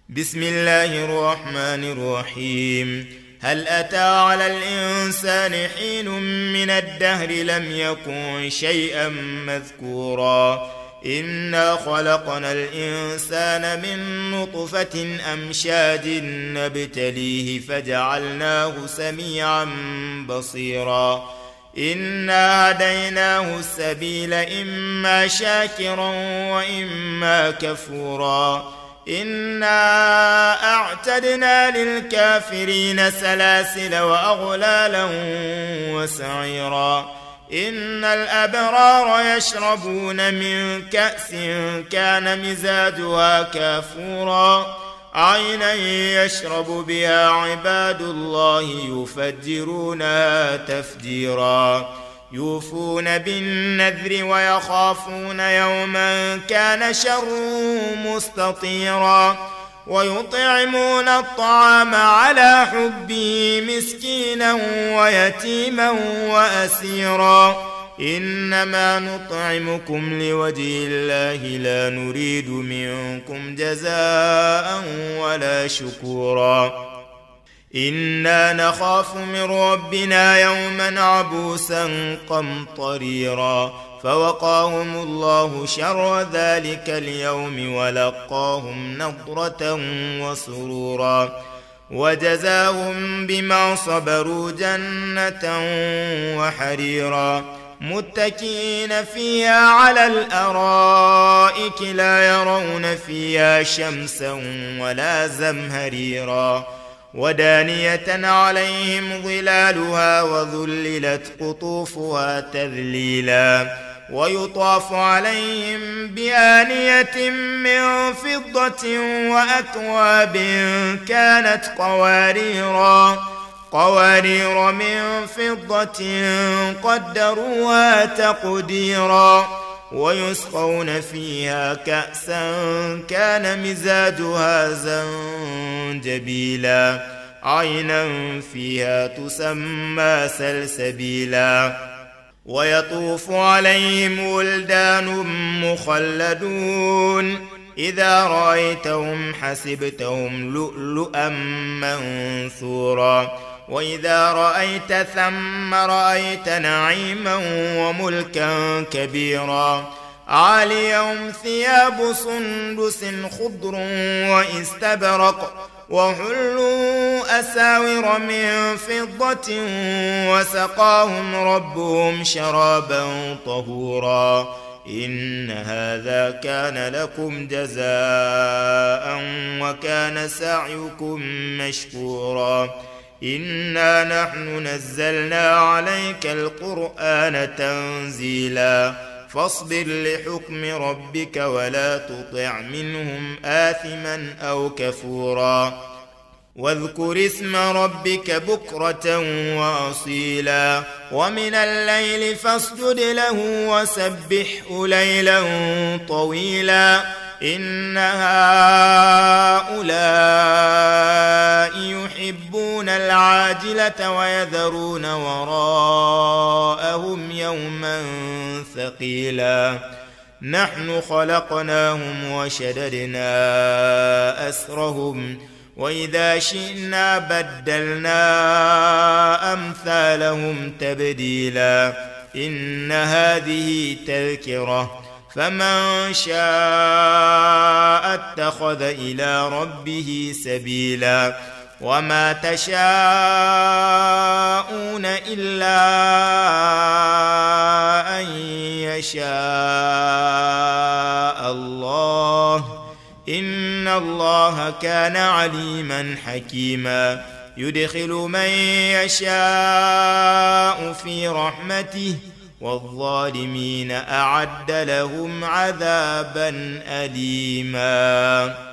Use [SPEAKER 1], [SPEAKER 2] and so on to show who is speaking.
[SPEAKER 1] بسم الله الرحمن الرحيم. هل أتى على الإنسان حين من الدهر لم يكن شيئا مذكورا إنا خلقنا الإنسان من نطفة أمشاج نبتليه فجعلناه سميعا بصيرا إنا هديناه السبيل إما شاكرا وإما كفورا إنا أعتدنا للكافرين سلاسل وأغلالا وسعيرا إن الأبرار يشربون من كأس كان مزاجها كافورا عينا يشرب بها عباد الله يفجرونها تفجيرا يوفون بالنذر ويخافون يوما كان شره مستطيرا ويطعمون الطعام على حبه مسكينا ويتيما وأسيرا إنما نطعمكم لوجه الله لا نريد منكم جزاء ولا شكورا إنا نخاف من ربنا يوما عبوسا قمطريرا فوقاهم الله شر ذلك اليوم ولقاهم نضرة وسرورا وجزاهم بما صبروا جنة وحريرا متكئين فيها على الأرائك لا يرون فيها شمسا ولا زمهريرا ودانية عليهم ظلالها وذللت قطوفها تذليلا ويطاف عليهم بآنية من فضة وأكواب كانت قوارير من فضة قدروها تقديرا ويسقون فيها كأسا كان مزاجها زنجبيلا عينا فيها تسمى سلسبيلا ويطوف عليهم ولدان مخلدون إذا رأيتهم حسبتهم لؤلؤا منثورا وإذا رأيت ثم رأيت نعيما وملكا كبيرا عاليهم ثياب سندس خضر واستبرق وحلوا أساور من فضة وسقاهم ربهم شرابا طهورا إن هذا كان لكم جزاء وكان سعيكم مشكورا إنا نحن نزلنا عليك القرآن تنزيلا فاصبر لحكم ربك ولا تطع منهم آثما أو كفورا واذكر اسم ربك بكرة وأصيلا ومن الليل فاسجد له وسبحه ليلا طويلا إن هؤلاء يحبون العاجلة ويذرون وراءهم يوما ثقيلا نحن خلقناهم وشددنا أسرهم وإذا شئنا بدلنا أمثالهم تبديلا إن هذه تذكرة فمن شاء اتخذ إلى ربه سبيلا وما تشاءون إلا أن يشاء الله إن الله كان عليما حكيما يدخل من يشاء في رحمته والظالمين أعد لهم عذابا أليما.